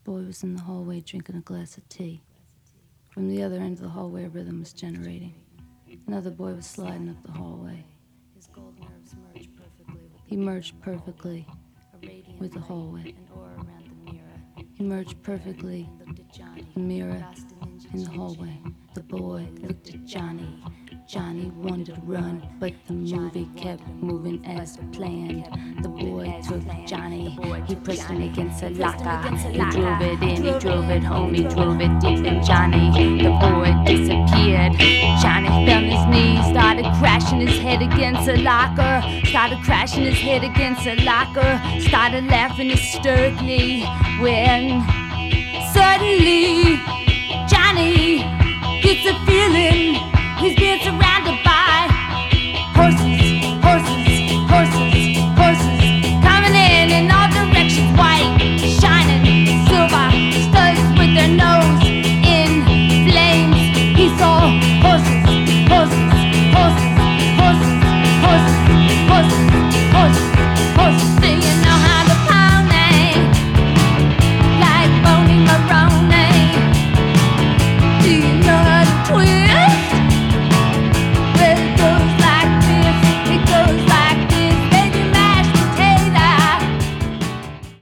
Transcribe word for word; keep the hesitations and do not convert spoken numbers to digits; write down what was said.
boy was in the hallway drinking a glass of tea. From the other end of the hallway, a rhythm was generating. Another boy was sliding up the hallway. He merged perfectly with the hallway. He merged perfectly the mirror in the hallway. The boy looked at Johnny. Johnny wanted to run, but the movie kept moving as planned. The boy took Johnny, he pressed him against a locker. He drove it in, he drove it home, he drove it deep in Johnny. The boy disappeared. Johnny fell on his knees, started crashing his head against a locker. Started crashing his head against a locker. Started laughing hysterically when